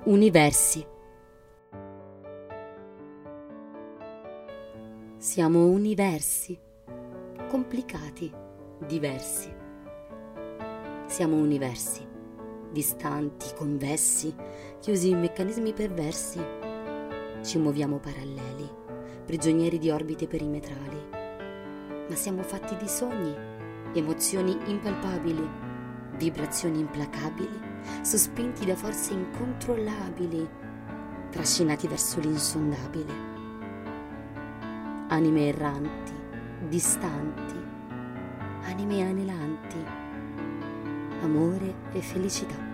Universi. Siamo universi, complicati, diversi. Siamo universi, distanti, convessi, chiusi in meccanismi perversi. Ci muoviamo paralleli, prigionieri di orbite perimetrali. Ma siamo fatti di sogni, emozioni impalpabili, vibrazioni implacabili, sospinti da forze incontrollabili, trascinati verso l'insondabile. Anime erranti, distanti, anime anelanti, amore e felicità.